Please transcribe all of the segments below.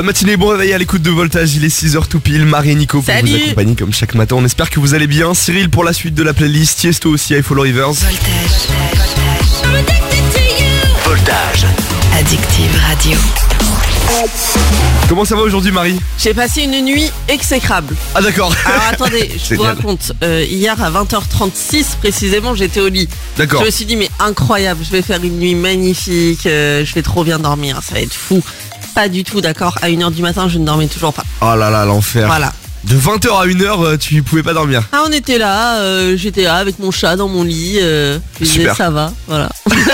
Bonne matinée, bon réveil à l'écoute de Voltage, il est 6h tout pile, Marie et Nico pour vous accompagner comme chaque matin, on espère que vous allez bien. Cyril pour la suite de la playlist, Tiesto aussi, I Follow Rivers. Voltage. Addictive Radio. Comment ça va aujourd'hui Marie? J'ai passé une nuit exécrable. Ah d'accord. Alors attendez, je vous raconte. Hier à 20h36 précisément, j'étais au lit. D'accord. Je me suis dit mais incroyable, je vais faire une nuit magnifique, je vais trop bien dormir, ça va être fou. Pas du tout, d'accord. À 1h du matin, je ne dormais toujours pas. Oh là là, l'enfer. Voilà. De 20h à 1h, tu pouvais pas dormir. Ah, on était là, j'étais là avec mon chat dans mon lit. Je disais Super. ça va, voilà.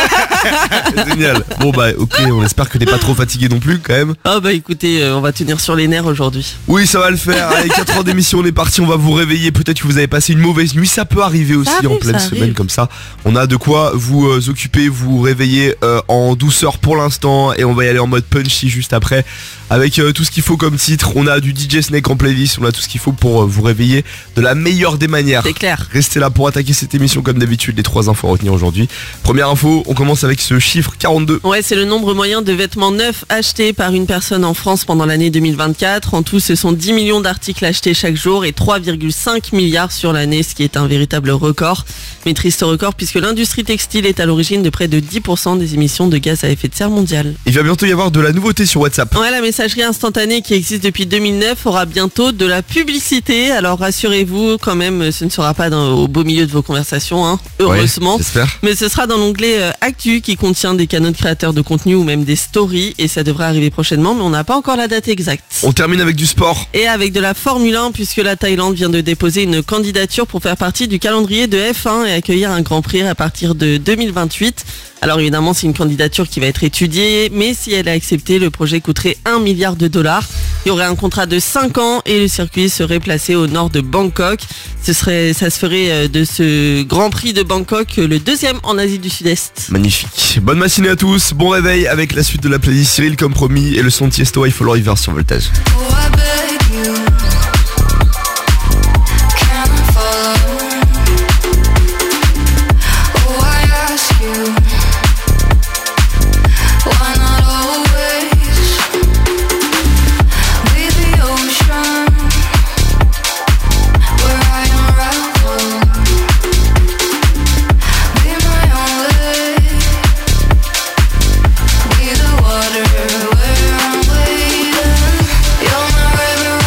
Génial. Bon bah ok, on espère que t'es pas trop fatigué non plus quand même. Ah bah écoutez, on va tenir sur les nerfs aujourd'hui. Oui, ça va le faire. Allez, 4 heures d'émission, on est parti, on va vous réveiller. Peut-être que vous avez passé une mauvaise nuit, ça peut arriver aussi arrive, en pleine ça semaine arrive. comme ça. On a de quoi vous occuper, vous réveiller en douceur pour l'instant et on va y aller en mode punchy juste après avec tout ce qu'il faut comme titre. On a du DJ Snake en playlist, on a tout ce qu'il faut pour vous réveiller de la meilleure des manières. C'est clair. Restez là pour attaquer cette émission comme d'habitude, les 3 infos à retenir aujourd'hui. Première info, on commence avec ce chiffre 42. Ouais, c'est le nombre moyen de vêtements neufs achetés par une personne en France pendant l'année 2024. En tout, ce sont 10 millions d'articles achetés chaque jour et 3,5 milliards sur l'année, ce qui est un véritable record. Mais triste record puisque l'industrie textile est à l'origine de près de 10% des émissions de gaz à effet de serre mondiales. Il va bientôt y avoir de la nouveauté sur WhatsApp. Ouais, la messagerie instantanée qui existe depuis 2009 aura bientôt de la publicité. Alors rassurez-vous, quand même, ce ne sera pas au beau milieu de vos conversations, hein, heureusement. Ouais, j'espère. Mais ce sera dans l'onglet Actu qui contient des canaux de créateurs de contenu ou même des stories et ça devrait arriver prochainement, mais on n'a pas encore la date exacte. On termine avec du sport. Et avec de la Formule 1 puisque la Thaïlande vient de déposer une candidature pour faire partie du calendrier de F1 et accueillir un Grand Prix à partir de 2028. Alors évidemment c'est une candidature qui va être étudiée, mais si elle est acceptée, le projet coûterait 1 milliard de dollars. Il y aurait un contrat de 5 ans et le circuit serait placé au nord de Bangkok. Ça se ferait de ce Grand Prix de Bangkok le deuxième en Asie du Sud-Est. Magnifique. Bonne matinée à tous, bon réveil avec la suite de la playlist Cyril comme promis et le son de Tiesto I Follow Rivers sur Voltage. You're my river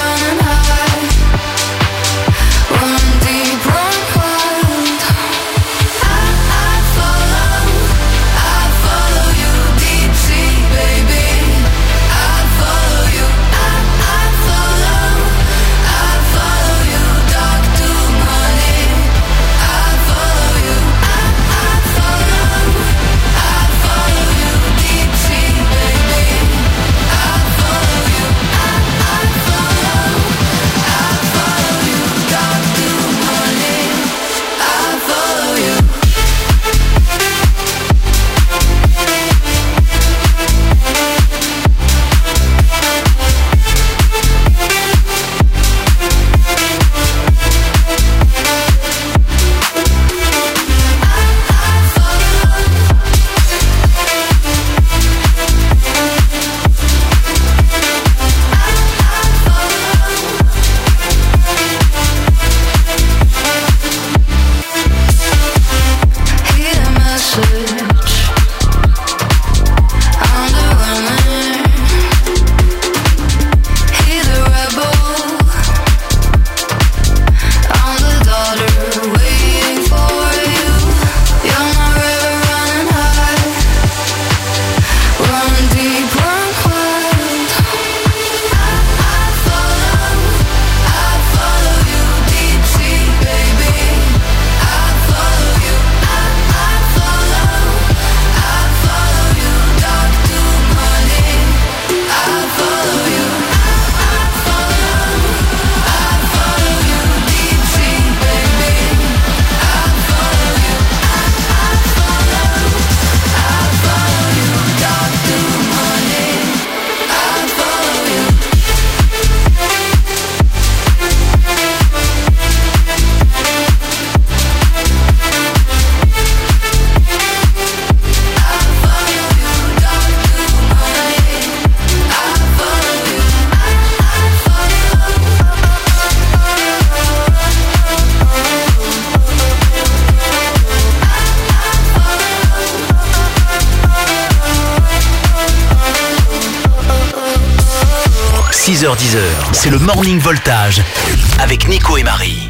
6h10, c'est le Morning Voltage avec Nico et Marie.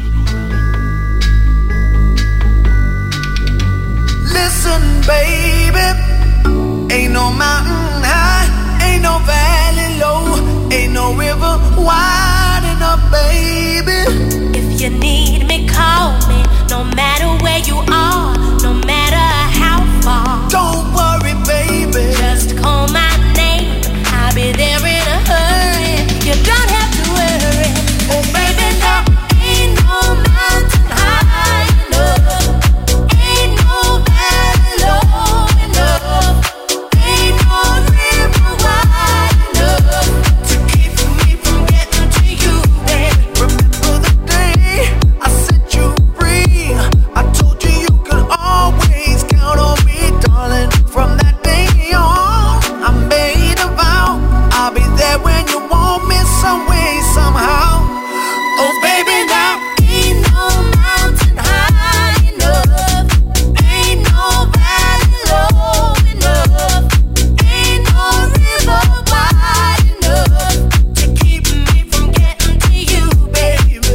Listen, baby, ain't no mountain high, ain't no valley low, ain't no river wide enough, baby. If you need me, call me, no matter where you are, no matter how far. Don't worry, baby, just call my name, I'll be there in a hurry. You don't have to worry. Oh, baby, no, ain't no mountain high enough, ain't no valley low enough, ain't no river wide enough to keep me from getting to you, baby. Remember the day I set you free, I told you you could always count on me, darling. From that day on, I made a vow, I'll be there when you want me, some way, somehow. Oh, baby, now ain't no mountain high enough, ain't no valley low enough, ain't no river wide enough to keep me from getting to you, baby.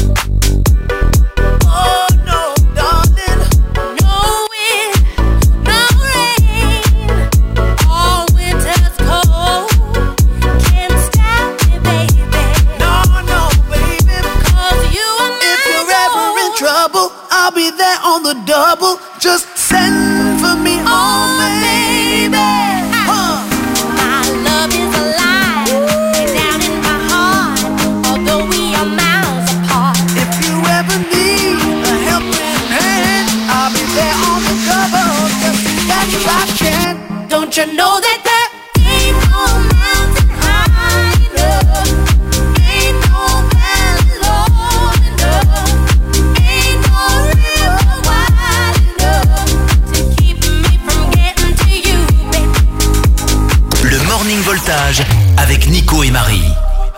Oh, no, darling, No wind, no rain, all winter's cold can't stop me, baby. no, baby. 'Cause you are If my you're ever in soul. trouble, I'll be there on the double. Just send for me, oh, baby. My love is alive, down in my heart, although we are miles apart. If you ever need a helping hand, I'll be there on the double. Just that's if I can. Don't you know that there ain't no mountain high enough, ain't no valley low enough, ain't no river wide enough to keep me from getting to you, baby. Le Morning Voltage avec Nico et Marie.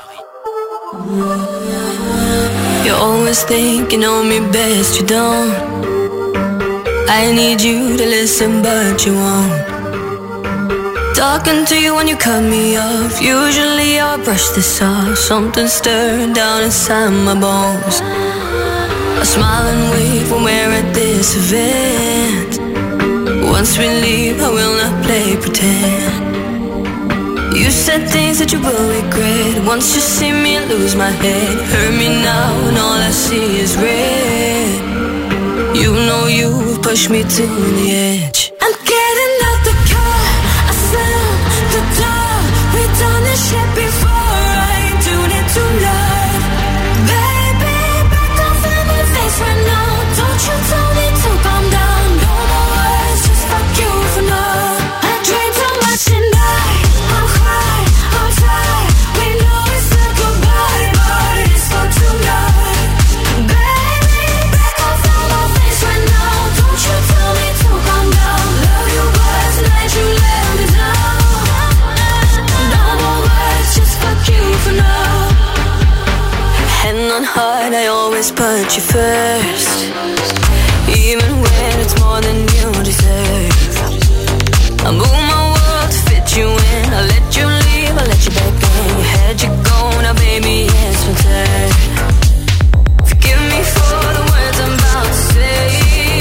You always think you know me best, you don't. I need you to listen, but you won't. Talking to you when you cut me off. Usually I'll brush this off. Something stirred down inside my bones. I smile and wave when we're at this event. Once we leave, I will not play pretend. You said things that you will regret. Once you see me lose my head. Hurt me now and all I see is red. You know you've pushed me to the edge. I'm getting out the car, I slam the door. We've done this shit before, I ain't doing it tonight. Baby, back off in my face right now. Don't you tell me to calm down. No more words, just fuck you for now. I drink too much tonight. I'm high, I'm tired. We know it's a goodbye, but it's for tonight. Baby, back off in my face right now. Don't you tell me to calm down. Love you, but tonight you let me down. No more words, just fuck you for now. Hand on heart, I always put you first, even when it's more than you deserve. I move my world to fit you in. I let you leave, I let you back in. You had you go, now baby, it's my turn. Forgive me for the words I'm about to say.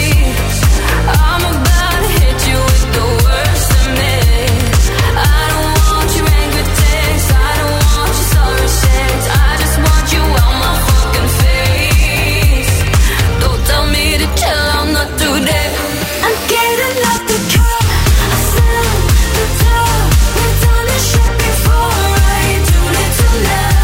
I'm about to hit you with the worst of me. I don't want your angry texts, I don't want your sorry sex. I just want you out my fucking face. Don't tell me to chill, I'm not today. I'm getting out the car, I slam the door. We've done this shit before, I ain't doing it tonight.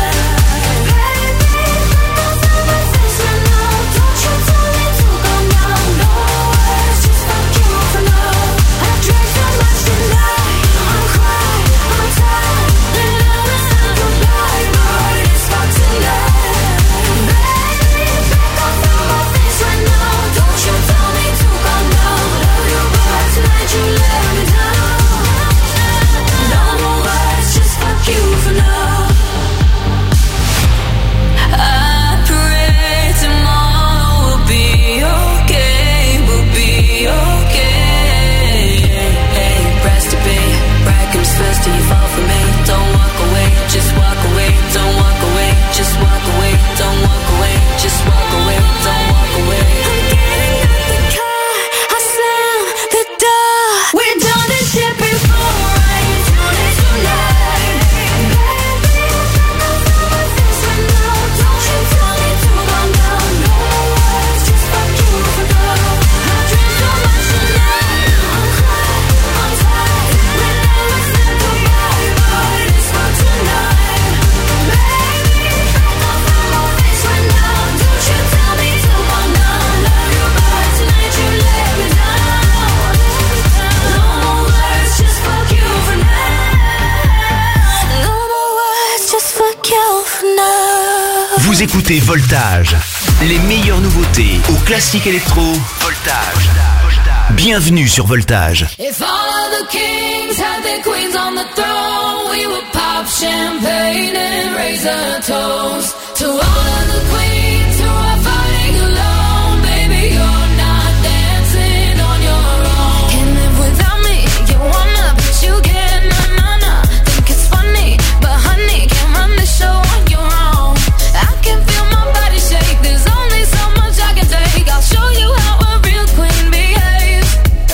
écoutez Voltage. Les meilleures nouveautés aux classiques électro. Voltage. Bienvenue sur Voltage. If all of the kings had their queens on the throne, we would pop champagne and raise a toast to all of the queens who are fighting alone. Baby, you're not dancing on your own. Can't live without me, you wanna, but you can't, na. Think it's funny, but honey, can't run the show on your own. I can feel my body shake, there's only so much I can take. I'll show you how a real queen behaves.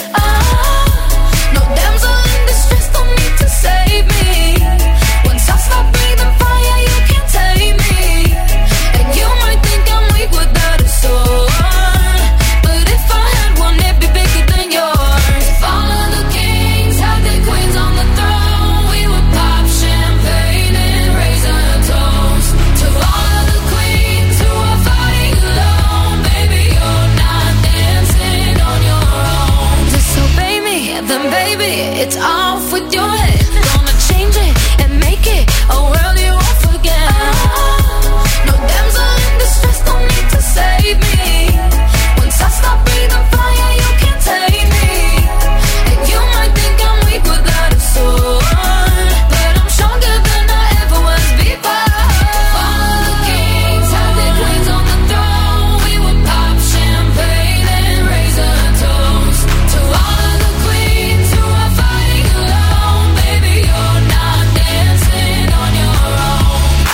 No damsel in distress, don't need to save me. Once I stop breathing fire, you can't tame me. And you might think I'm weak without a sword, but if I had one, it'd be bigger than yours. If all of the kings had their queens on the throne, we would pop champagne and raise a toast to all of the queens who are fighting alone. Baby, you're not dancing on your own. Disobey me, then baby, it's off with your head. Gonna change it and make it a world you won't forget. No damsel in distress, don't need to save me. Once I stop breathing fire, you can't tame me. And you might think I'm weak without a sword, but I'm stronger than I ever was before. All of the kings had their queens on the throne. We would pop champagne and raise a toast to all of the queens who are fighting alone. Baby, you're not dancing on your own.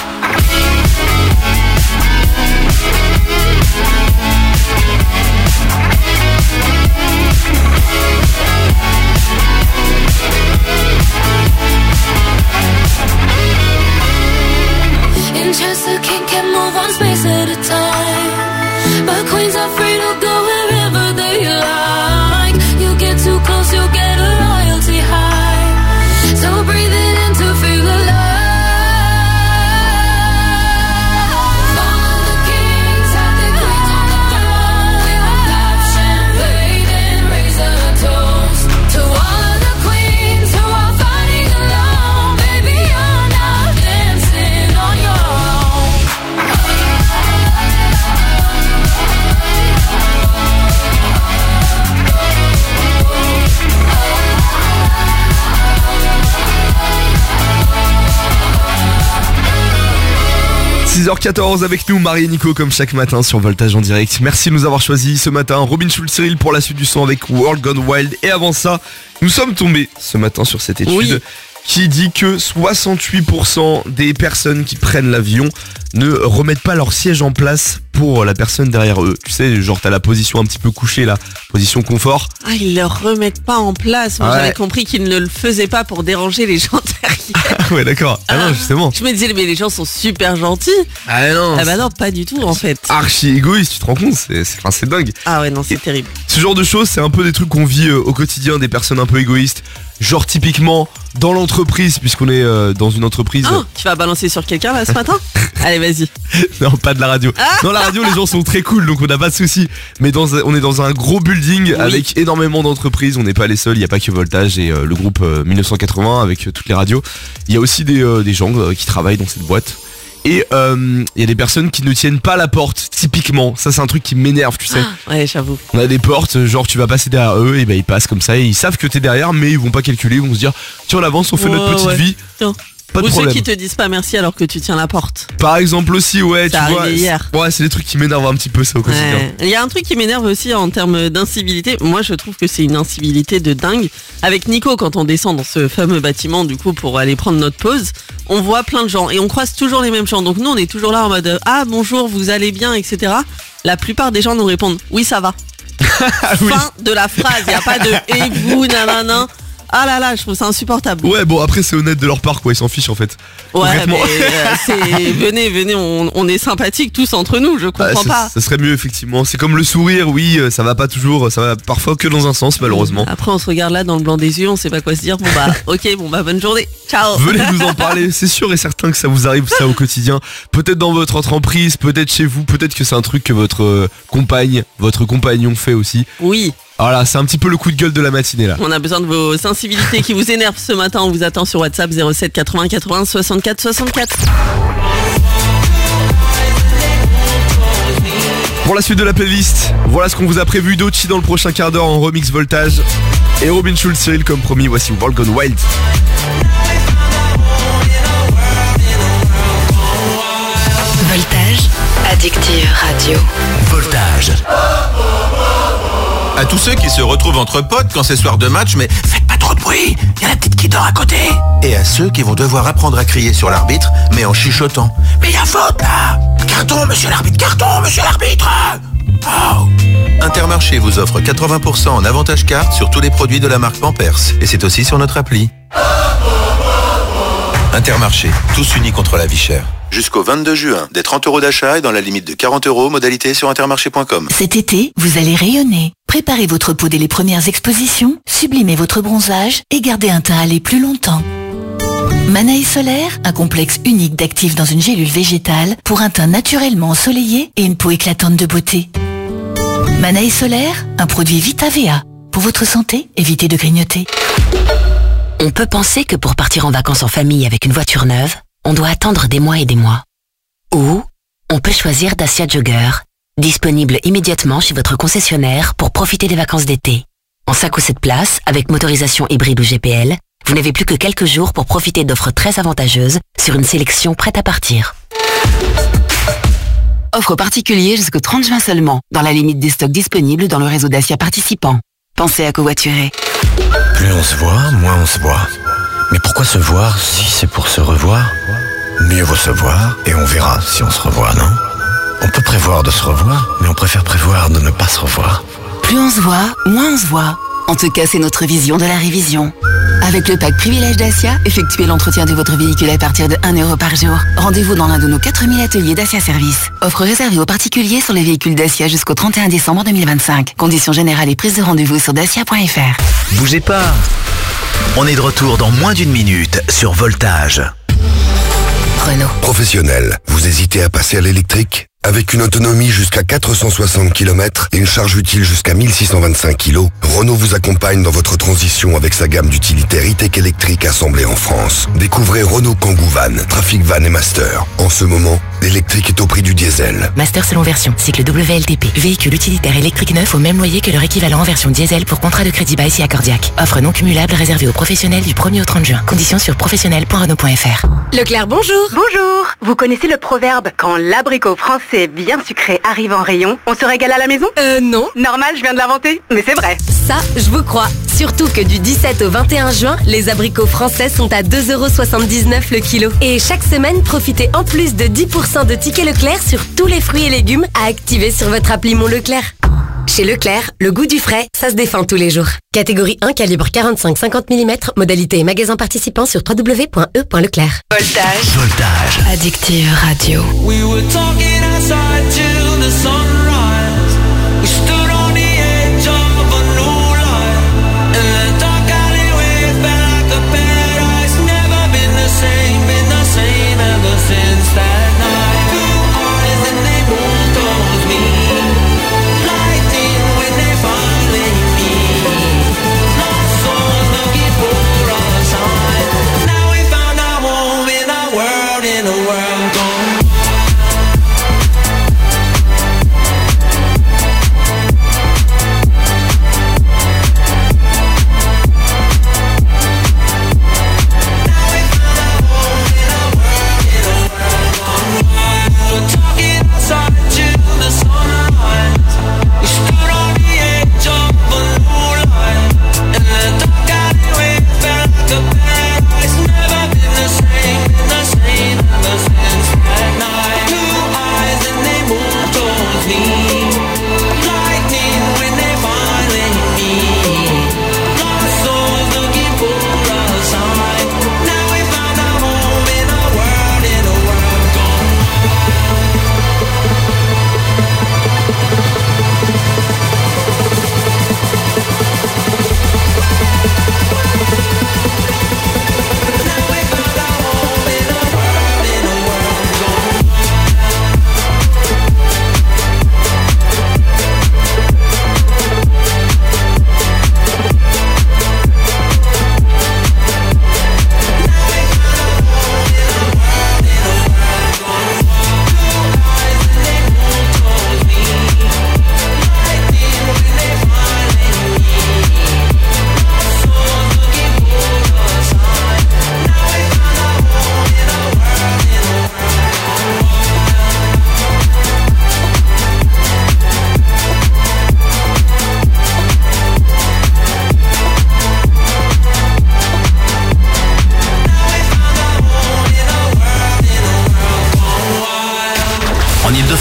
Interest the king can move one space at a time, but queens are free to go wherever they like. You get too close, you'll get a royalty high. So breathe it in to feel alive. All of the kings had their queens on the throne. We would pop champagne and raise a toast to all of the queens who are fighting alone. Baby, you're not dancing on your own. – 6h14 avec nous, Marie et Nico, comme chaque matin sur Voltage en direct. Merci de nous avoir choisis ce matin. Robin Schulz-Cyril pour la suite du son avec World Gone Wild. Et avant ça, nous sommes tombés ce matin sur cette étude Oui. qui dit que 68% des personnes qui prennent l'avion ne remettent pas leur siège en place pour la personne derrière eux. Tu sais, genre t'as la position un petit peu couchée là, position confort. Ah, ils le remettent pas en place. Moi, Ouais. j'avais compris qu'ils ne le faisaient pas pour déranger les gens derrière. Ouais, d'accord. Ah non, justement. Je me disais, mais les gens sont super gentils. Ah non. Ah bah non, pas du tout en fait. Archi égoïste, tu te rends compte, c'est dingue. Ah ouais, non, c'est terrible. Ce genre de choses, c'est un peu des trucs qu'on vit au quotidien, des personnes un peu égoïstes. Genre typiquement dans l'entreprise, puisqu'on est dans une entreprise. Ah, tu vas balancer sur quelqu'un là ce matin? Allez, vas-y. Non, pas de la radio. Dans la radio, les gens sont très cool, donc on n'a pas de soucis. Mais on est dans un gros building avec énormément d'entreprises. On n'est pas les seuls. Il n'y a pas que Voltage et le groupe 1980 avec toutes les radios. Il y a aussi des gens qui travaillent dans cette boîte. Et il y a des personnes qui ne tiennent pas la porte, typiquement. Ça, c'est un truc qui m'énerve, tu sais. Ah, ouais, j'avoue. On a des portes, genre tu vas passer derrière eux, et ben ils passent comme ça, et ils savent que t'es derrière, mais ils vont pas calculer, ils vont se dire tiens, on avance, on fait notre petite Ouais. vie. Tiens. Pas de Ou ceux problème. qui te disent pas merci alors que tu tiens la porte. Par exemple aussi, ouais, Ça tu vois. arrivait hier. Ouais, c'est des trucs qui m'énervent un petit peu ça au quotidien. Ouais. Il y a un truc qui m'énerve aussi en termes d'incivilité. Moi, je trouve que c'est une incivilité de dingue. Avec Nico, quand on descend dans ce fameux bâtiment, du coup, pour aller prendre notre pause, on voit plein de gens et on croise toujours les mêmes gens. Donc nous, on est toujours là en mode ah bonjour, vous allez bien, etc. La plupart des gens nous répondent oui, ça va. Oui. Fin de la phrase. Il n'y a pas de et vous, nanana. Ah là là, je trouve ça insupportable. Ouais, bon, après c'est honnête de leur part, quoi, ils s'en fichent en fait. Ouais, Concrètement. mais venez, on est sympathiques tous entre nous, je comprends pas. Ça serait mieux effectivement. C'est comme le sourire, oui, ça va pas toujours, ça va parfois que dans un sens malheureusement. Après, on se regarde là dans le blanc des yeux, on sait pas quoi se dire. Bon bah, ok, bon bah, bonne journée. Ciao. Venez nous en parler, c'est sûr et certain que ça vous arrive ça au quotidien. Peut-être dans votre entreprise, peut-être chez vous, peut-être que c'est un truc que votre compagne, votre compagnon fait aussi. Oui, Voilà, c'est un petit peu le coup de gueule de la matinée là. on a besoin de vos sensibilités qui vous énervent ce matin. On vous attend sur WhatsApp 07 80 80 64 64. Pour la suite de la playlist, voilà ce qu'on vous a prévu. Dochi dans le prochain quart d'heure en remix Voltage. Et Robin Schulz, Cyril comme promis, voici World Gone Wild. Voltage, Addictive Radio. Voltage. À tous ceux qui se retrouvent entre potes quand c'est soir de match, mais faites pas trop de bruit, il y a la petite qui dort à côté. Et à ceux qui vont devoir apprendre à crier sur l'arbitre, mais en chuchotant. Mais il y a faute là. Carton, monsieur l'arbitre, carton, monsieur l'arbitre. Oh. Intermarché vous offre 80% en avantage carte sur tous les produits de la marque Pampers. Et c'est aussi sur notre appli. Intermarché, tous unis contre la vie chère. Jusqu'au 22 juin, des 30 € d'achat et dans la limite de 40 €, modalité sur intermarché.com. Cet été, vous allez rayonner. Préparez votre peau dès les premières expositions, sublimez votre bronzage et gardez un teint hâlé plus longtemps. Manaï Solaire, un complexe unique d'actifs dans une gélule végétale pour un teint naturellement ensoleillé et une peau éclatante de beauté. Manaï Solaire, un produit VitaVea. Pour votre santé, évitez de grignoter. On peut penser que pour partir en vacances en famille avec une voiture neuve, on doit attendre des mois et des mois. Ou on peut choisir Dacia Jogger, disponible immédiatement chez votre concessionnaire pour profiter des vacances d'été. En 5 ou 7 places, avec motorisation hybride ou GPL, vous n'avez plus que quelques jours pour profiter d'offres très avantageuses sur une sélection prête à partir. Offre particulier jusqu'au 30 juin seulement, dans la limite des stocks disponibles dans le réseau Dacia participant. Pensez à covoiturer. Plus on se voit, moins on se voit. Mais pourquoi se voir si c'est pour se revoir? Mieux vaut se voir et on verra si on se revoit, non? On peut prévoir de se revoir, mais on préfère prévoir de ne pas se revoir. Plus on se voit, moins on se voit. En tout cas, c'est notre vision de la révision. Avec le pack Privilège Dacia, effectuez l'entretien de votre véhicule à partir de 1 € par jour. Rendez-vous dans l'un de nos 4000 ateliers Dacia Service. Offre réservée aux particuliers sur les véhicules Dacia jusqu'au 31 décembre 2025. Conditions générales et prise de rendez-vous sur dacia.fr. Bougez pas. On est de retour dans moins d'une minute sur Voltage. Renault. Professionnel, vous hésitez à passer à l'électrique? Avec une autonomie jusqu'à 460 km et une charge utile jusqu'à 1625 kg, Renault vous accompagne dans votre transition avec sa gamme d'utilitaires e-tech électriques assemblés en France. Découvrez Renault Kangoo Van, Trafic Van et Master. En ce moment, l'électrique est au prix du diesel. Master selon version, cycle WLTP. Véhicule utilitaire électrique neuf au même loyer que leur équivalent en version diesel pour contrat de crédit bail si accordiaque. Offre non cumulable réservée aux professionnels du 1er au 30 juin. Conditions sur professionnel.renault.fr. Leclerc, bonjour. Bonjour. Vous connaissez le proverbe « Quand l'abricot français bien sucré arrive en rayon, on se régale à la maison » Non. Normal, je viens de l'inventer, mais c'est vrai. Ça, je vous crois. Surtout que du 17 au 21 juin, les abricots français sont à 2,79 € le kilo. Et chaque semaine, profitez en plus de 10% de tickets Leclerc sur tous les fruits et légumes à activer sur votre appli Mon Leclerc. Chez Leclerc, le goût du frais, ça se défend tous les jours. Catégorie 1, calibre 45-50 mm, modalité et magasin participant sur www.e.leclerc. Voltage. Voltage. Addictive Radio. We were talking outside till the sunrise. We stood on the edge of a new life. And the dark alleyway felt like a paradise. Never been the same ever since that night. Two eyes and they both told me. Lighting when they finally meet. Lost souls looking for a sign. Now we found our home in a world gone.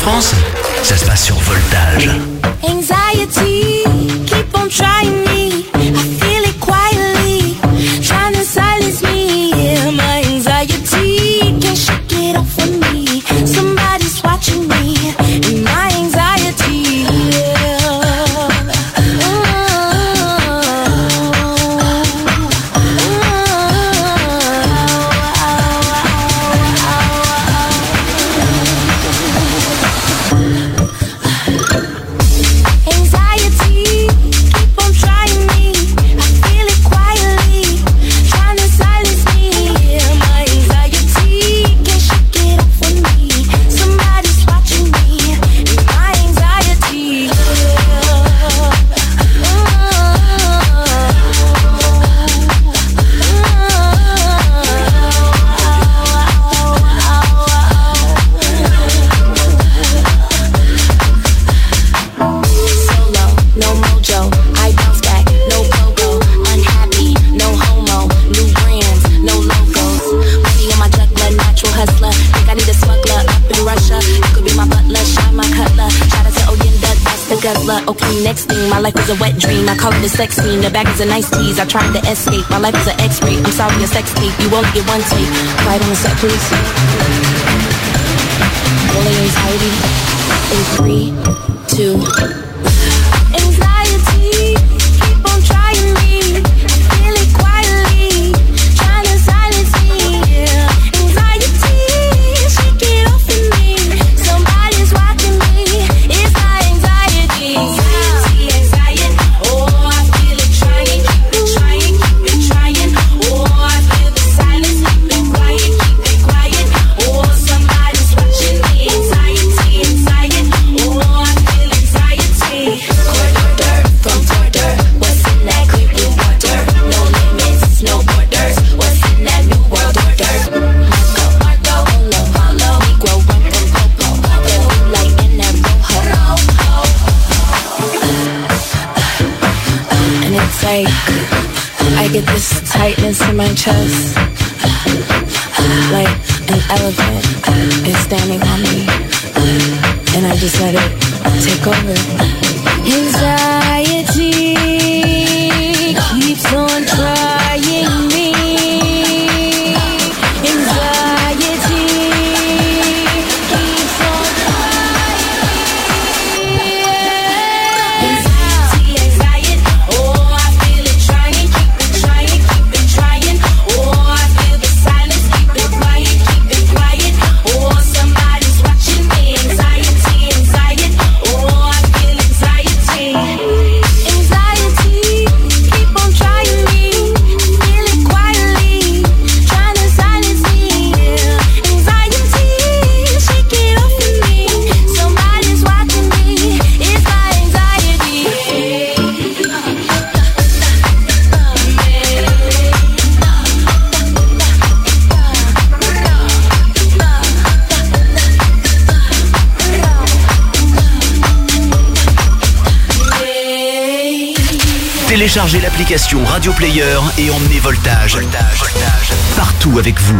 France, ça se passe sur Voltage. Anxiety, keep on trying me. I feel it quietly, trying to silence me. Yeah, my anxiety can't shake it off of me. Somebody's watching me, and my anxiety. Anxiety, keep on trying me. I feel it quietly, trying to silence me. Yeah, my anxiety can't shake it off of me. Somebody's watching me, and my anxiety. Solo, no mojo, I bounce back, no go-go. Unhappy, no homo, new brands, no logos. Money on my juggler, natural hustler. Think I need a smuggler up in Russia. You could be my butler, shine my cutler. Shout out to Oyenda, that's the guzzler. Okay, next thing, my life was a wet dream. I call it a sex scene, the bag is a nice tease. I tried to escape, my life is an X-ray. I'm sorry, a sex tape, you only get one take. Quiet on the set, please. Rolling anxiety in 3, 2. Anxiety, keep on trying me. I feel it quietly, trying to silence me. Yeah. Anxiety, shake it off of me. Somebody's watching me. It's my anxiety. Anxiety, oh, I feel it trying, keep it trying, keep it trying. Oh, I feel the silence, keep it quiet. Oh, somebody's watching me. Anxiety. Oh, I feel anxiety. From border, what's in that clear blue water? No limits, no borders. What's in that new world order? Marco, Polo, Negro, rum from Popo. The blue light in that rojo. And it's like I get this tightness in my chest, like an elephant is standing on me, and I just let it take over. Anxiety keeps on trying me. Anxiety keeps on trying me. Anxiety, oh, I feel it trying, keep it trying. Oh, I feel the silence, keep it quiet. Oh, somebody's watching me. Anxiety, oh, I feel anxiety. Anxiety, keep on trying me. Feel it quietly, trying to silence me. Yeah. Anxiety, shake it off of me. Somebody's watching me. It's my anxiety. Téléchargez l'application Radio Player et emmenez Voltage partout avec vous.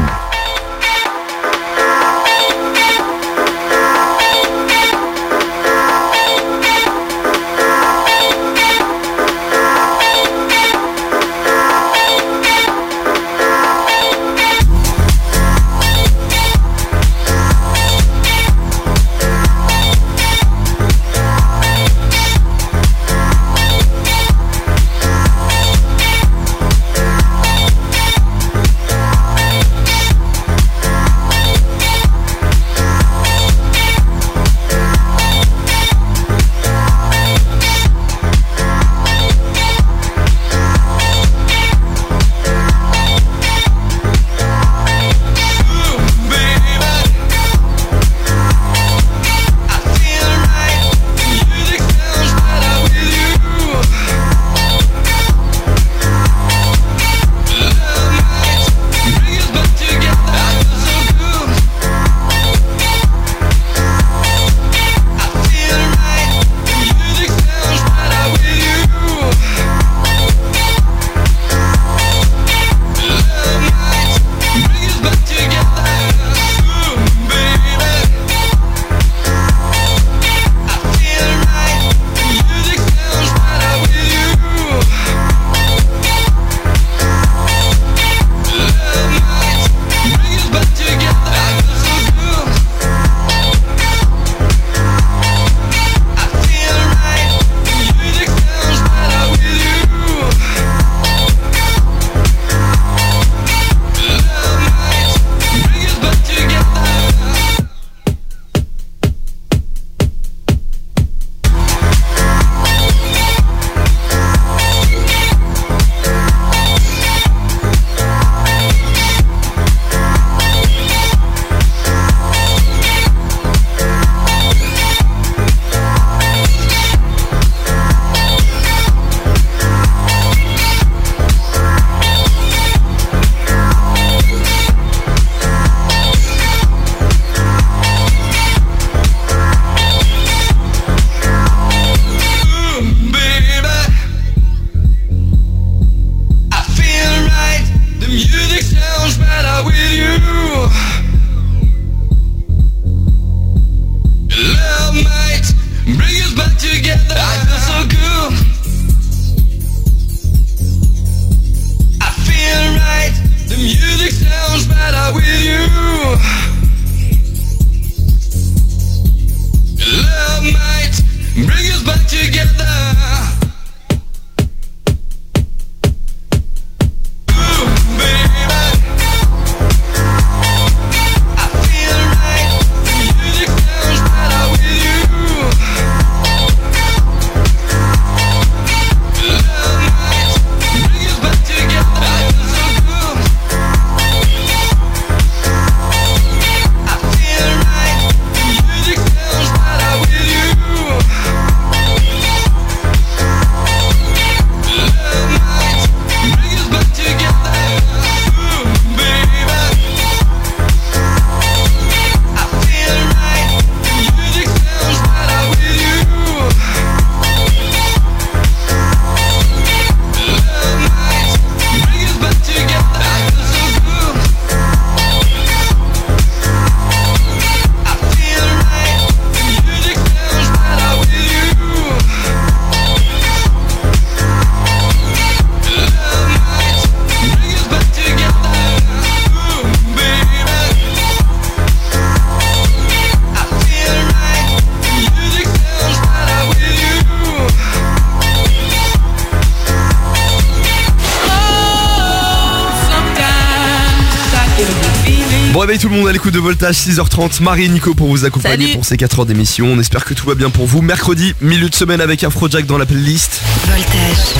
Bon réveil tout le monde à l'écoute de Voltage, 6h30, Marie et Nico pour vous accompagner. Salut. Pour ces 4 heures d'émission. On espère que tout va bien pour vous. Mercredi, milieu de semaine avec Afrojack dans la playlist. Voltage.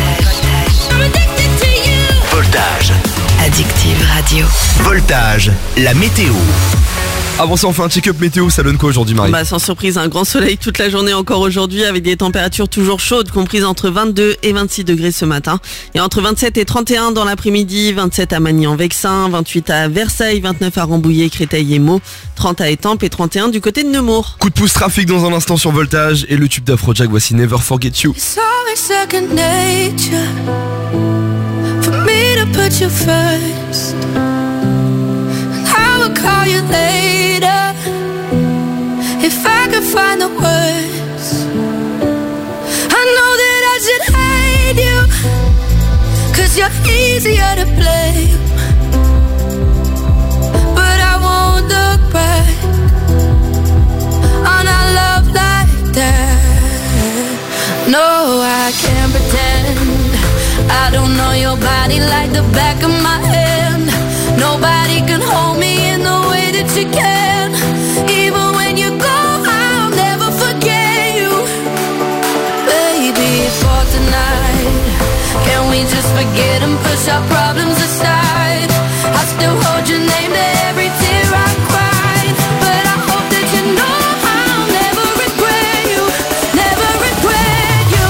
Voltage. Addictive Radio. Voltage, la météo. Avant ça, on fait un check-up météo, ça donne quoi aujourd'hui, Marie? Sans surprise, un grand soleil toute la journée encore aujourd'hui avec des températures toujours chaudes comprises entre 22 et 26 degrés ce matin. Et entre 27 et 31 dans l'après-midi, 27 à Magny-en-Vexin, 28 à Versailles, 29 à Rambouillet, Créteil et Meaux, 30 à Étampes et 31 du côté de Nemours. Coup de pouce trafic dans un instant sur Voltage et le tube d'Afrojack, voici Never Forget You. It's always second nature for me to put you first. And I will call you later if I could find the words. I know that I should hate you 'cause you're easier to blame. But I won't look back on our love like that. No, I can't pretend I don't know your body like the back of my hand. Nobody can hold me in the way that you can. Even when you go, I'll never forget you. Baby, for tonight, can we just forget and push our problems aside? I still hold your name to every tear I cried. But I hope that you know I'll never regret you. Never regret you.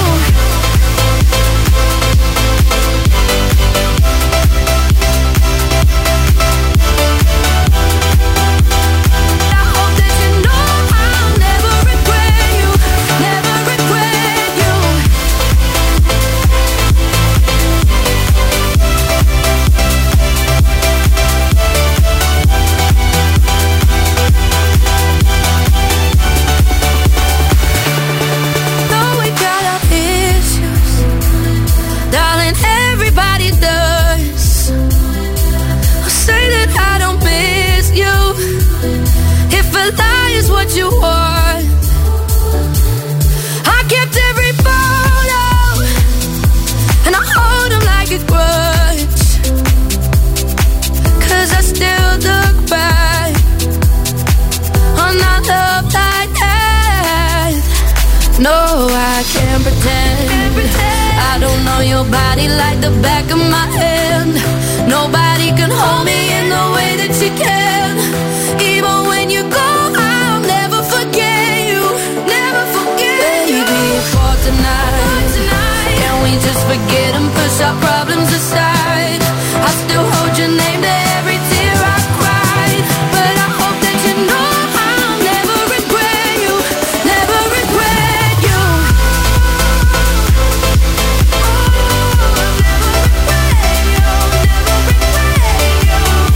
You want. I kept every photo and I hold them like a grudge 'cause I still look back on our love like that. No, I can't pretend I don't know your body like the back of my hand. Nobody can hold me in the way that you can. Even when you go, just forget and push our problems aside. I still hold your name to every tear I cried. But I hope that you know I'll never regret you. Never regret you. Oh, never regret you. Never regret you.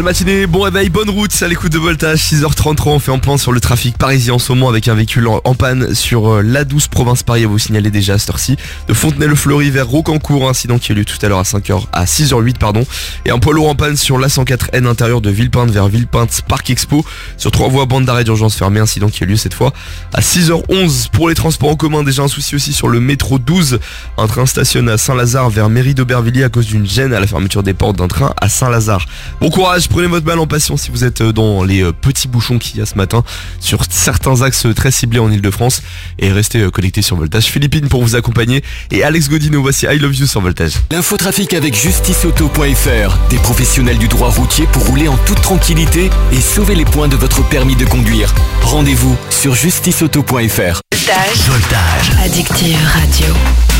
matinée, bon réveil, bonne route à l'écoute de Voltage, 6h33, on fait un point sur le trafic parisien en ce moment avec un véhicule en panne sur l'A12 province Paris, à vous signaler déjà à cette heure-ci, de Fontenay-le-Fleury vers Rocancourt, incident qui a eu lieu tout à l'heure à 6h08 pardon, et un poids lourd en panne sur l'A104N intérieur de Villepinte vers Villepinte Parc Expo, sur 3 voies bande d'arrêt d'urgence fermée, incident qui a eu lieu cette fois à 6h11. Pour les transports en commun, déjà un souci aussi sur le métro 12, un train stationne à Saint-Lazare vers Mairie d'Aubervilliers à cause d'une gêne à la fermeture des portes d'un train à Saint-Lazare. Bon courage, prenez votre mal en patience si vous êtes dans les petits bouchons qu'il y a ce matin sur certains axes très ciblés en Ile-de-France, et restez connectés sur Voltage. Philippine pour vous accompagner et Alex Godino, voici I Love You sur Voltage. L'infotrafic avec justiceauto.fr, des professionnels du droit routier pour rouler en toute tranquillité et sauver les points de votre permis de conduire. Rendez-vous sur justiceauto.fr. Voltage. Addictive Radio.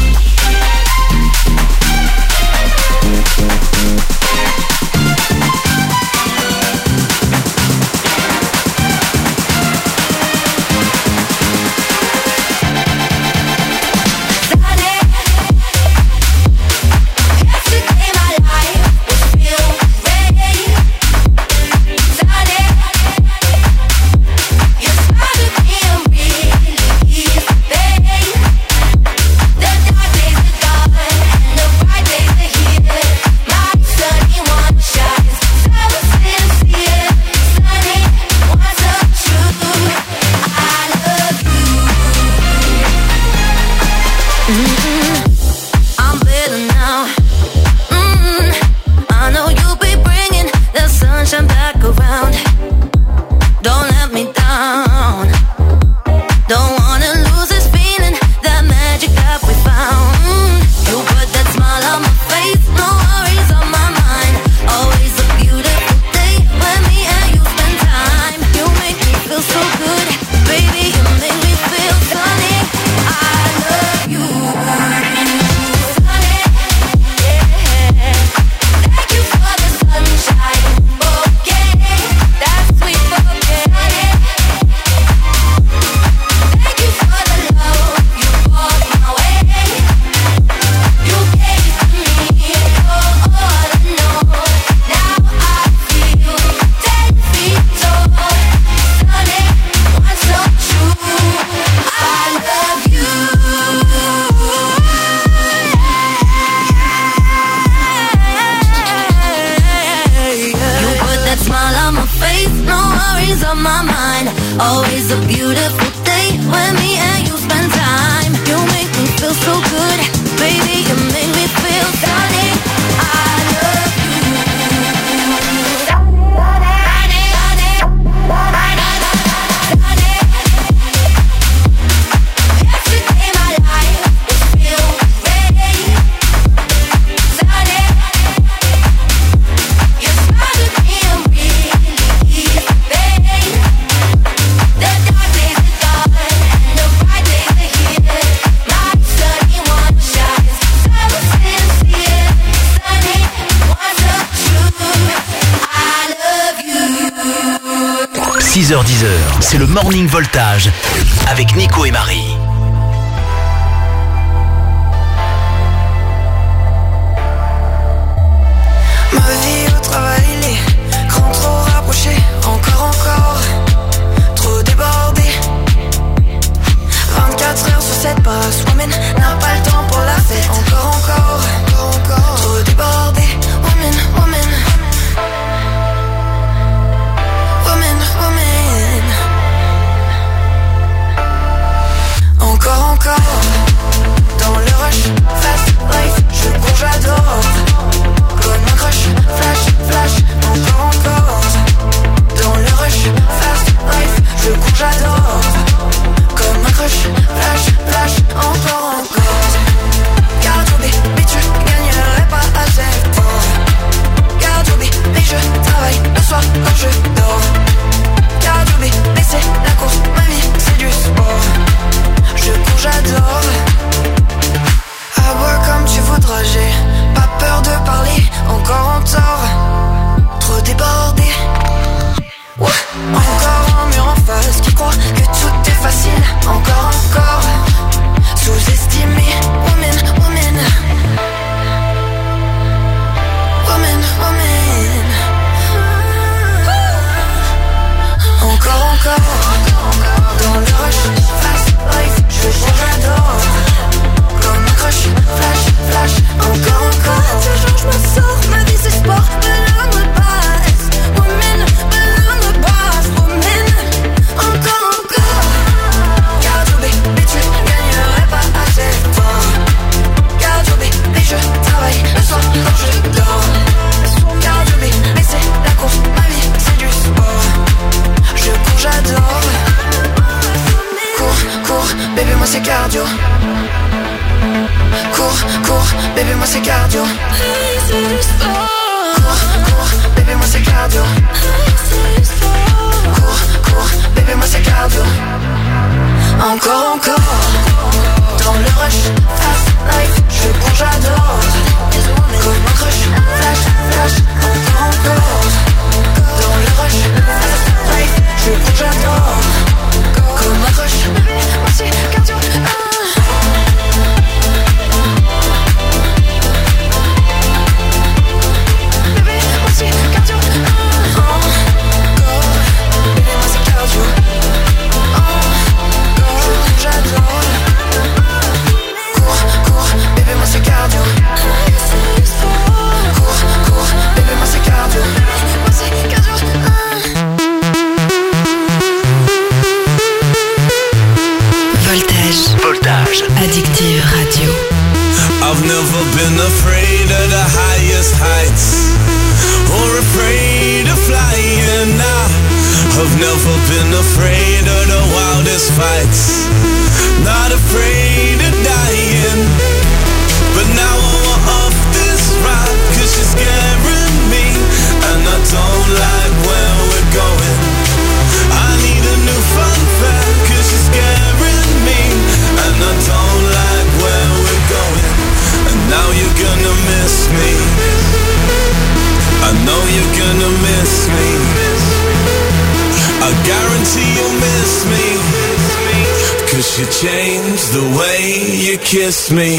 C'est le Morning Voltage avec Nico et Marie. Ma vie au travail, les grands trop rapprochés, encore, trop débordé. 24 heures sur 7, pas woman, n'a pas le temps pour la fête. Encore, trop débordé. Woman. Encore, dans le rush, fast life, je cours, j'adore. Comme un crush, flash encore. Dans le rush, fast life, je cours, j'adore. Comme un crush, flash, flash, encore. Toujours je me sors, ma vie c'est sport, along the pass. Women, along the pass, women. Encore. Garde your baby, tu gagnerais pas assez fort. Garde your baby, je travaille le soir quand je dors. Garde your baby, c'est la course, ma vie c'est du sport. Je cours, j'adore. Cours, bébé moi c'est cardio. Cours, bébé moi c'est cardio. Cours, bébé moi c'est cardio. Cours, bébé moi c'est cardio. Encore. Dans le rush, fast life, je cours, j'adore. Comme un crush, flash, encore. Dans le rush, fast life, je cours, j'adore. Comme un crush, bébé moi c'est cardio. Voltage. Addictive Radio. I've never been afraid of the highest heights or afraid of flying. I've never been afraid of the wildest fights, not afraid of dying. But now I'm off this ride, cause she's scaring me, and I don't like where we're going. I need a new fun fact, cause she's scaring me, and I don't like where we're going. And now you're gonna miss me, I know you're gonna miss me, I guarantee you'll miss me, cause you changed the way you kiss me.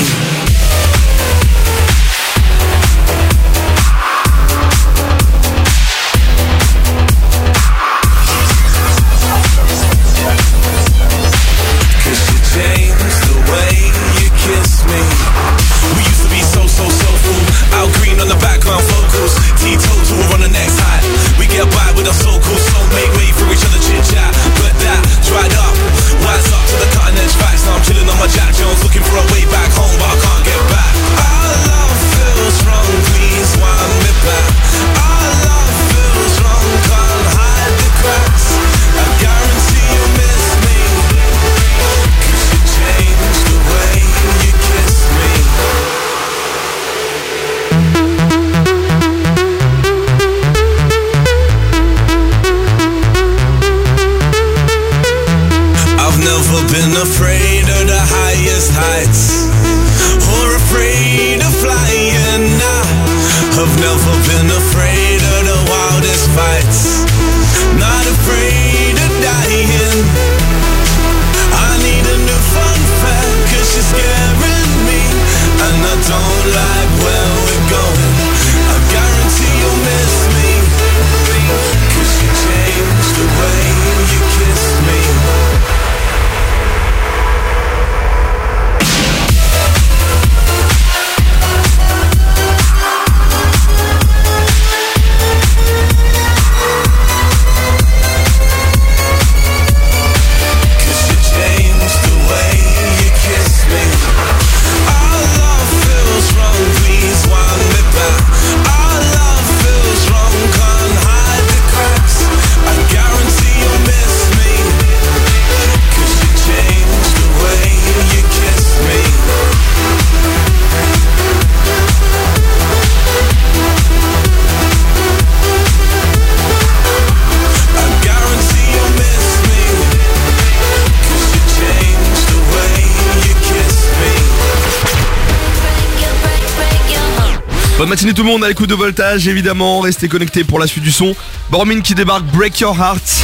Bonne matinée tout le monde à l'écoute de Voltage, évidemment, restez connectés pour la suite du son. Bormin qui débarque, Break Your Heart.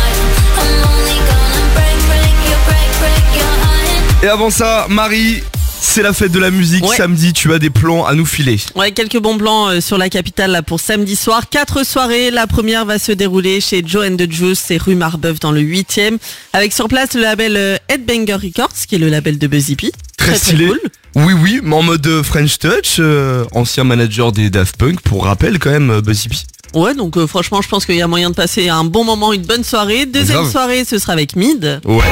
Et avant ça, Marie C'est la fête de la musique samedi, tu as des plans à nous filer. Ouais, quelques bons plans sur la capitale là pour samedi soir. 4 soirées, la première va se dérouler chez Joe and the Juice, c'est rue Marbeuf dans le 8e. Avec sur place le label Headbanger Records, qui est le label de Buzzy P. Très stylé. cool. Oui, mais en mode French Touch, ancien manager des Daft Punk, pour rappel quand même, Buzzy P. Ouais, donc franchement, je pense qu'il y a moyen de passer un bon moment, une bonne soirée. Deuxième soirée, ce sera avec Mid. Ouais.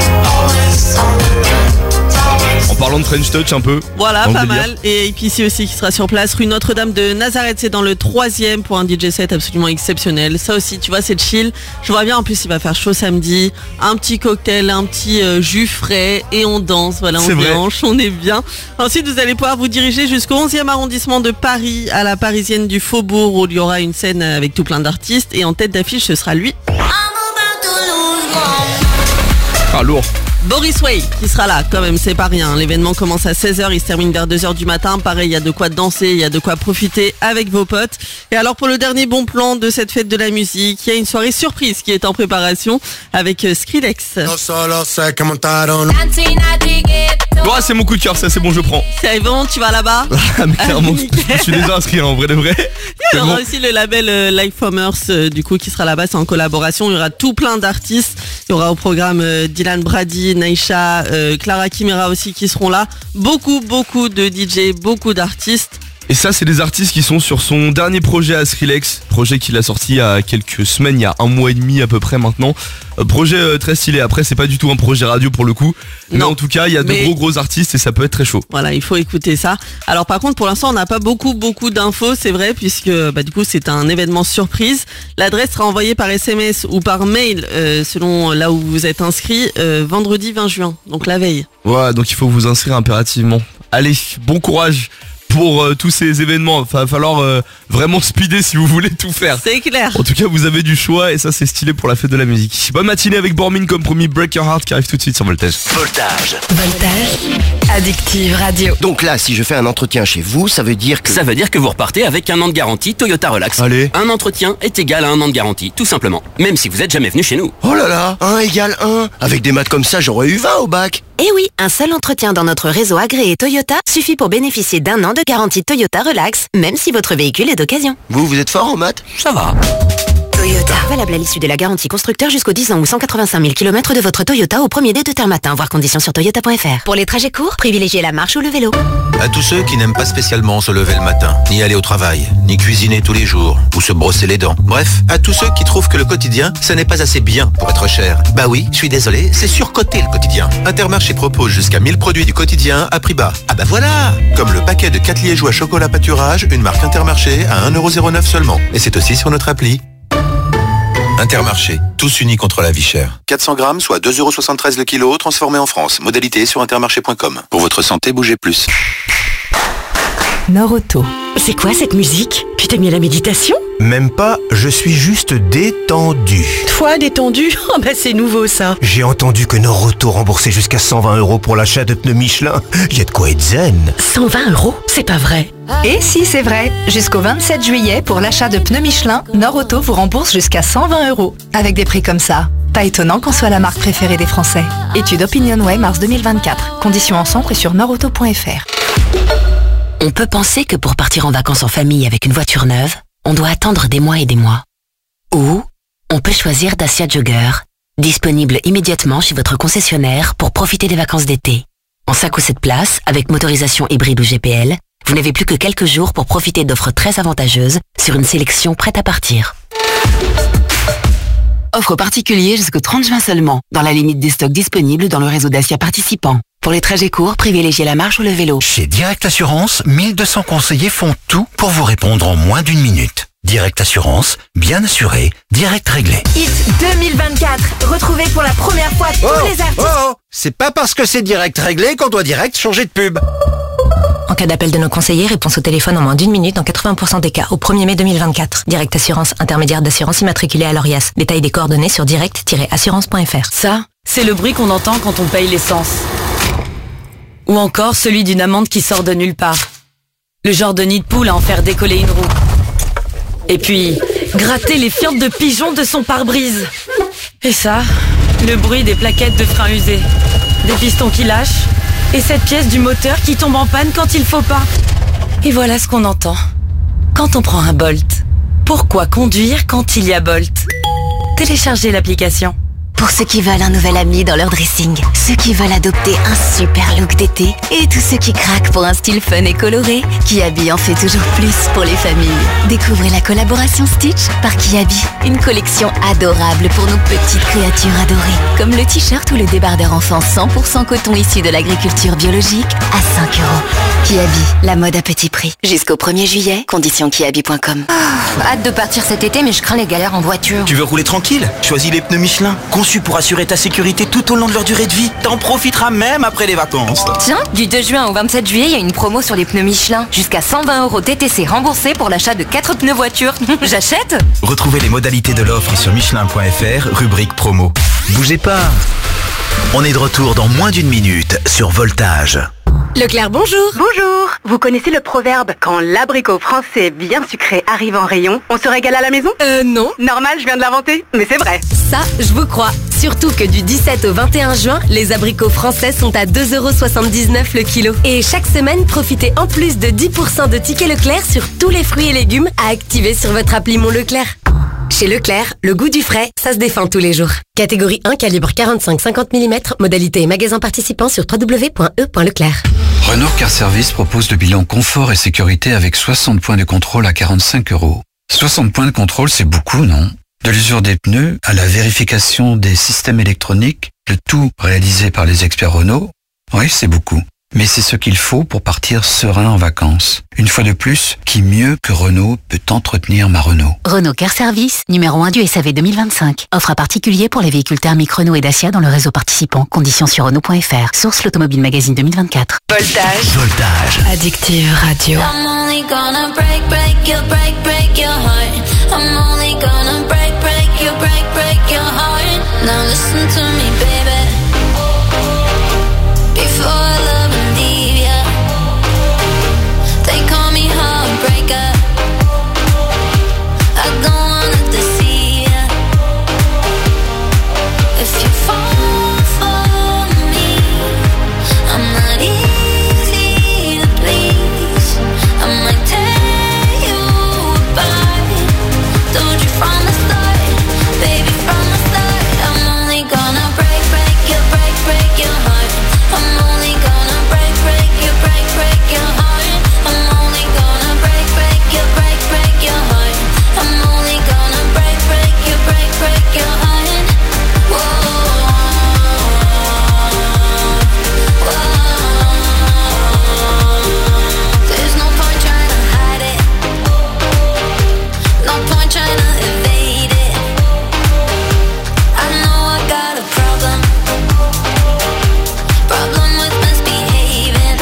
En parlant de French Touch un peu. Voilà, pas mal. Et APC aussi qui sera sur place, rue Notre-Dame de Nazareth, c'est dans le 3e pour un DJ set absolument exceptionnel. Ça aussi, tu vois, c'est chill. Je vois bien, en plus, il va faire chaud samedi. Un petit cocktail, un petit jus frais et on danse. Voilà, on déhanche, on est bien. Ensuite, vous allez pouvoir vous diriger jusqu'au 11e arrondissement de Paris, à la Parisienne du Faubourg, où il y aura une scène avec tout plein d'artistes. Et en tête d'affiche, ce sera lui. Ah, lourd. Boris Way qui sera là, quand même, c'est pas rien. L'événement commence à 16h, il se termine vers 2h du matin. Pareil, il y a de quoi danser, il y a de quoi profiter avec vos potes. Et alors, pour le dernier bon plan de cette fête de la musique, il y a une soirée surprise qui est en préparation avec Skrillex. Ouais, c'est mon coup de cœur, ça c'est bon, je prends. C'est bon, tu vas là-bas? Mais clairement, je suis déjà inscrit en vrai de vrai. Il y aura aussi le label Lifeformers du coup qui sera là-bas, c'est en collaboration. Il y aura tout plein d'artistes. Il y aura au programme Dylan Brady, Naisha, Clara Kimera aussi qui seront là. Beaucoup de DJ, beaucoup d'artistes. Et ça, c'est des artistes qui sont sur son dernier projet à Skrillex, projet qu'il a sorti il y a quelques semaines, il y a 1 mois et demi à peu près maintenant. Projet très stylé. Après, c'est pas du tout un projet radio pour le coup, mais en tout cas, il y a de gros artistes et ça peut être très chaud. Voilà, il faut écouter ça. Alors par contre, pour l'instant, on n'a pas beaucoup d'infos, c'est vrai, puisque du coup, c'est un événement surprise. L'adresse sera envoyée par SMS ou par mail, selon là où vous êtes inscrit, vendredi 20 juin, donc la veille. Ouais, donc il faut vous inscrire impérativement. Allez, bon courage pour tous ces événements. Il va falloir vraiment speeder si vous voulez tout faire. C'est clair. En tout cas, vous avez du choix et ça, c'est stylé pour la fête de la musique. Bonne matinée avec Bormin comme promis, Break Your Heart qui arrive tout de suite sur Voltage. Voltage. Addictive Radio. Donc là, si je fais un entretien chez vous, ça veut dire que... Ça veut dire que vous repartez avec 1 an de garantie Toyota Relax. Allez. Un entretien est égal à 1 an de garantie, tout simplement. Même si vous êtes jamais venu chez nous. Oh là là, 1 égale 1. Avec des maths comme ça, j'aurais eu 20 au bac. Et oui, un seul entretien dans notre réseau agréé Toyota suffit pour bénéficier d'1 an de garantie Toyota Relax, même si votre véhicule est d'occasion. Vous êtes fort en maths? Ça va. Toyota. Valable à l'issue de la garantie constructeur jusqu'aux 10 ans ou 185 000 km de votre Toyota au premier des 2 termes matin. Voir conditions sur toyota.fr. Pour les trajets courts, privilégiez la marche ou le vélo. À tous ceux qui n'aiment pas spécialement se lever le matin, ni aller au travail, ni cuisiner tous les jours, ou se brosser les dents. Bref, à tous ceux qui trouvent que le quotidien, ça n'est pas assez bien pour être cher. Bah oui, je suis désolé, c'est surcoté le quotidien. Intermarché propose jusqu'à 1000 produits du quotidien à prix bas. Ah bah voilà! Comme le paquet de 4 liégeois chocolat pâturage, une marque Intermarché à 1,09€ seulement. Et c'est aussi sur notre appli. Intermarché, tous unis contre la vie chère. 400 grammes, soit 2,73€ le kilo, transformé en France. Modalité sur intermarché.com. Pour votre santé, bougez plus. Norauto. C'est quoi cette musique? Tu t'es mis à la méditation? Même pas, je suis juste détendu. Toi, détendu? Oh bah c'est nouveau ça. J'ai entendu que Norauto remboursait jusqu'à 120€ pour l'achat de pneus Michelin. Y a de quoi être zen. 120€? C'est pas vrai. Et si c'est vrai, jusqu'au 27 juillet, pour l'achat de pneus Michelin, Norauto vous rembourse jusqu'à 120€. Avec des prix comme ça, pas étonnant qu'on soit la marque préférée des Français. Étude OpinionWay mars 2024. Conditions en centre et sur norauto.fr. On peut penser que pour partir en vacances en famille avec une voiture neuve, on doit attendre des mois et des mois. Ou on peut choisir Dacia Jogger, disponible immédiatement chez votre concessionnaire pour profiter des vacances d'été. En 5 ou 7 places, avec motorisation hybride ou GPL, vous n'avez plus que quelques jours pour profiter d'offres très avantageuses sur une sélection prête à partir. Offre particulière jusqu'au 30 juin seulement, dans la limite des stocks disponibles dans le réseau Dacia participant. Pour les trajets courts, privilégiez la marche ou le vélo. Chez Direct Assurance, 1200 conseillers font tout pour vous répondre en moins d'1 minute. Direct Assurance, bien assuré, direct réglé. Hit 2024, retrouvez pour la première fois tous les artistes. C'est pas parce que c'est direct réglé qu'on doit direct changer de pub. En cas d'appel de nos conseillers, réponse au téléphone en moins d'1 minute dans 80% des cas, au 1er mai 2024. Direct Assurance, intermédiaire d'assurance immatriculée à l'ORIAS. Détail des coordonnées sur direct-assurance.fr. Ça, c'est le bruit qu'on entend quand on paye l'essence. Ou encore celui d'une amande qui sort de nulle part. Le genre de nid de poule à en faire décoller une roue. Et puis, gratter les fientes de pigeons de son pare-brise. Et ça, le bruit des plaquettes de frein usées. Des pistons qui lâchent, Et cette pièce du moteur qui tombe en panne quand il faut pas. Et voilà ce qu'on entend. Quand on prend un Bolt. Pourquoi conduire quand il y a Bolt? Téléchargez l'application. Pour ceux qui veulent un nouvel ami dans leur dressing, ceux qui veulent adopter un super look d'été et tous ceux qui craquent pour un style fun et coloré, Kiabi en fait toujours plus pour les familles. Découvrez la collaboration Stitch par Kiabi, une collection adorable pour nos petites créatures adorées, comme le t-shirt ou le débardeur enfant 100% coton issu de l'agriculture biologique à 5 €. Kiabi, la mode à petit prix. Jusqu'au 1er juillet, conditions kiabi.com. Hâte de partir cet été, mais je crains les galères en voiture. Tu veux rouler tranquille? Choisis les pneus Michelin, conçus pour assurer ta sécurité tout au long de leur durée de vie. T'en profiteras même après les vacances. Tiens, du 2 juin au 27 juillet, il y a une promo sur les pneus Michelin. Jusqu'à 120 € TTC remboursés pour l'achat de 4 pneus voiture. J'achète? Retrouvez les modalités de l'offre sur Michelin.fr, rubrique promo. Bougez pas. On est de retour dans moins d'une minute sur Voltage. Leclerc, bonjour. Bonjour. Vous connaissez le proverbe « Quand l'abricot français bien sucré arrive en rayon, on se régale à la maison » Non. Normal, je viens de l'inventer, mais c'est vrai. Ça, je vous crois. Surtout que du 17 au 21 juin, les abricots français sont à 2,79 € le kilo. Et chaque semaine, profitez en plus de 10% de tickets Leclerc sur tous les fruits et légumes à activer sur votre appli Mon Leclerc. Chez Leclerc, le goût du frais, ça se défend tous les jours. Catégorie 1, calibre 45-50 mm, modalité et magasin participant sur www.e.leclerc. Renault Car Service propose le bilan confort et sécurité avec 60 points de contrôle à 45 €. 60 points de contrôle, c'est beaucoup, non? De l'usure des pneus à la vérification des systèmes électroniques, le tout réalisé par les experts Renault. Oui, c'est beaucoup. Mais c'est ce qu'il faut pour partir serein en vacances. Une fois de plus, qui mieux que Renault peut entretenir ma Renault? Renault Car Service, numéro 1 du SAV 2025. Offre à particulier pour les véhicules thermiques Renault et Dacia dans le réseau participant. Conditions sur Renault.fr. Source l'Automobile Magazine 2024. Voltage. Addictive Radio. I'm only gonna break your heart. I'm only gonna break your heart. Now listen to me, baby. Before I love and leave ya, they call me heartbreaker. I don't wanna deceive ya. If you fall for me, I'm not easy to please. I might tear you apart. Told you from the start, baby, from the start. I'm only gonna break your heart. I'm only gonna break your heart. I'm only gonna break your heart. I'm only gonna break your heart. Whoa, whoa. There's no point trying to hide it. No point trying to evade it. I know I got a problem with misbehaving.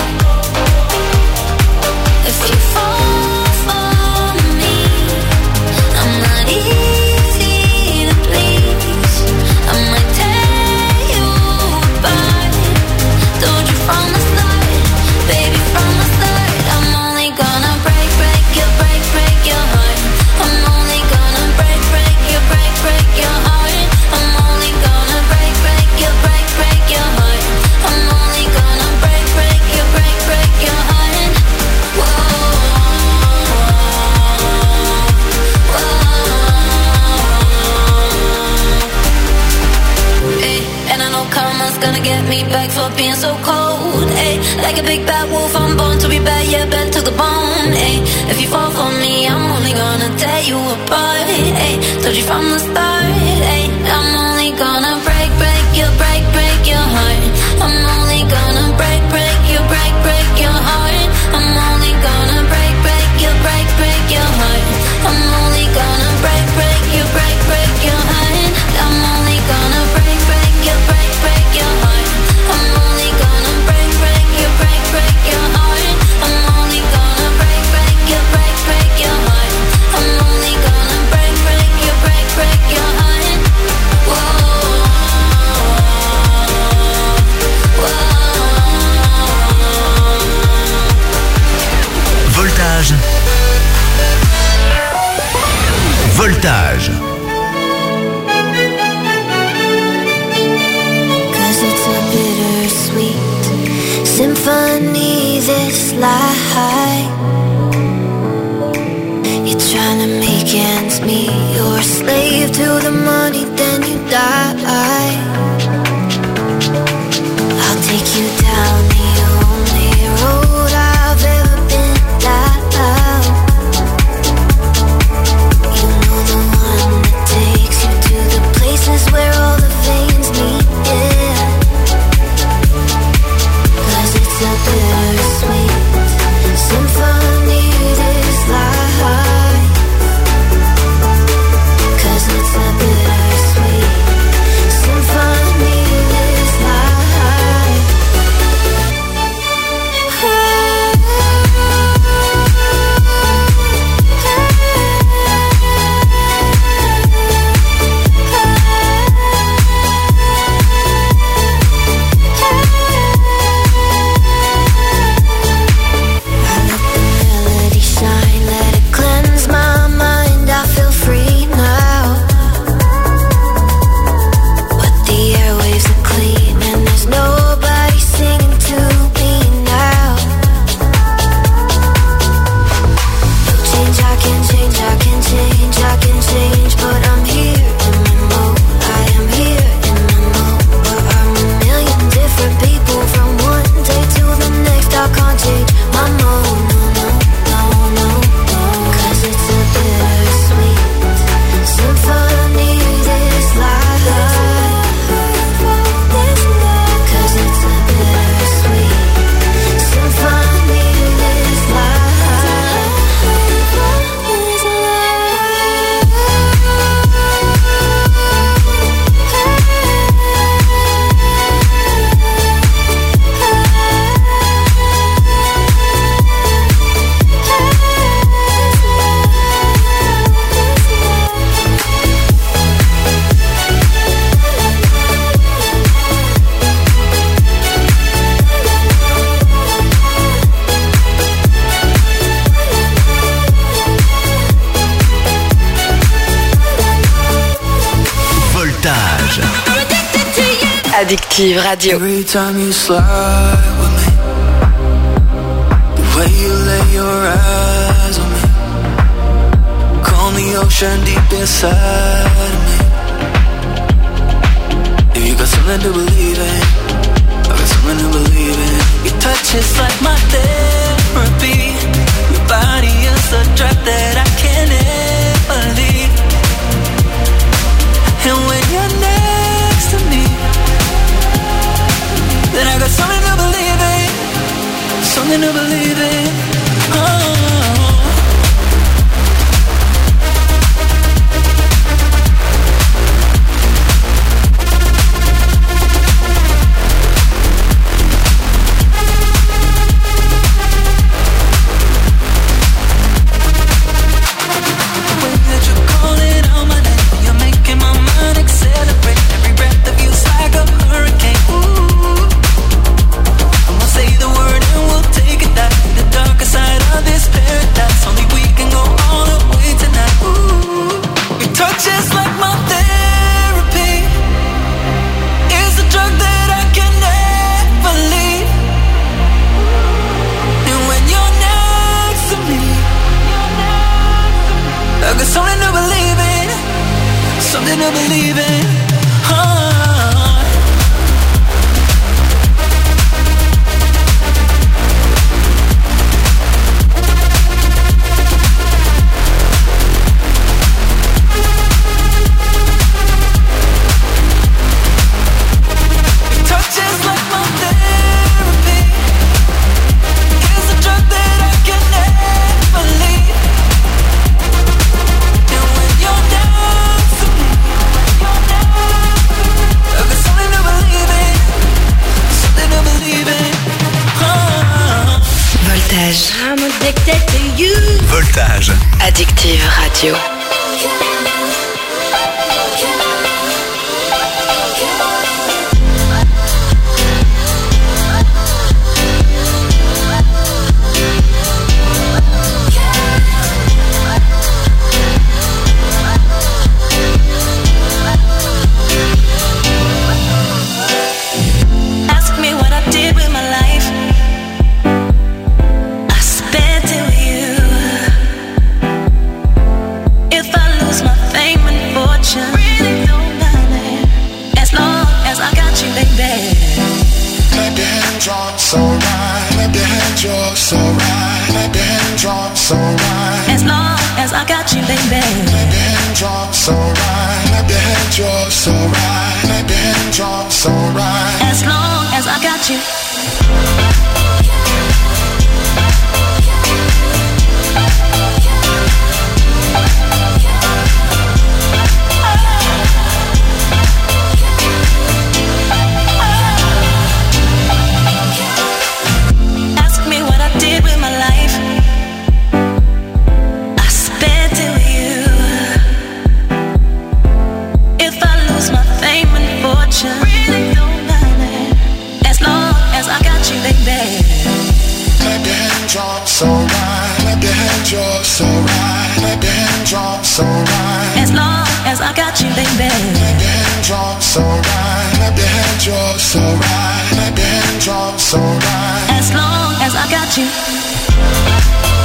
If you fall for me, I'm not easy to please. I might tear you apart. Told you from the start, baby, from the start. I'm only gonna break your heart. I'm only gonna break your heart. I'm only gonna break your heart. I'm only gonna break your heart. Whoa, whoa. Ay, and I know karma's gonna get me back for being so cold. Ay, like a big bad wolf, I'm born to be bad, yeah, bad to the bone. Ay, if you fall for me, I'm only gonna tear you apart. Ay, told you from the start. Ay, I'm only gonna break your heart. I'm only gonna break your heart. I'm only gonna break your heart. I'm only gonna break your heart. I'm only gonna break your heart. I'm only gonna break your heart. I'm only gonna break your heart. I'm only gonna break your heart. symphony, this life. You're trying to make ends meet. You're a slave to the money, then you die. I'll take you down the only road I've ever been down. You know the one that takes you to the places where all the veins meet, yeah. 'Cause it's a bittersweet symphony, this life. 'Cause it's a bittersweet symphony, this life. Shine, let it cleanse my mind, I feel free now. But the airwaves are clean and there's nobody singing to me now. No change, I can change, I can change, I can change, but I'm here in my mode, I am here in my mode. But I'm a million different people from one day to the next, I can't change my mode, no. 'Cause it's a bittersweet symphony, this life. 'Cause it's a bittersweet symphony, this life. Voltage. Addictive Radio. Every time you slide with me, the way you lay your eyes on me, calm the ocean deep inside of me. If you got something to believe in, I got something to believe in. Your touch is like my therapy. Your body is a drug that I can't ever leave. And when you're next to me, then I got something to believe in, something to believe in. Oh. Something to believe in. Voltage. Addictive Radio. Ask me what I did with my life. you're so right. Clap your hands, you're so right. As long as I got you, baby. Clap your hands, you're so right. Clap your hands, you're so right. Clap your hands, you're so right. As long as I got you. Really don't matter, as long as I got you, baby. Clap your hands, you're so right. Clap your hands, you're so right. Clap your hands, you're so right. As long as I got you, baby. Clap your hands, you're so right. Clap your hands, you're so right. Clap your hands, you're so right. As long as I got you.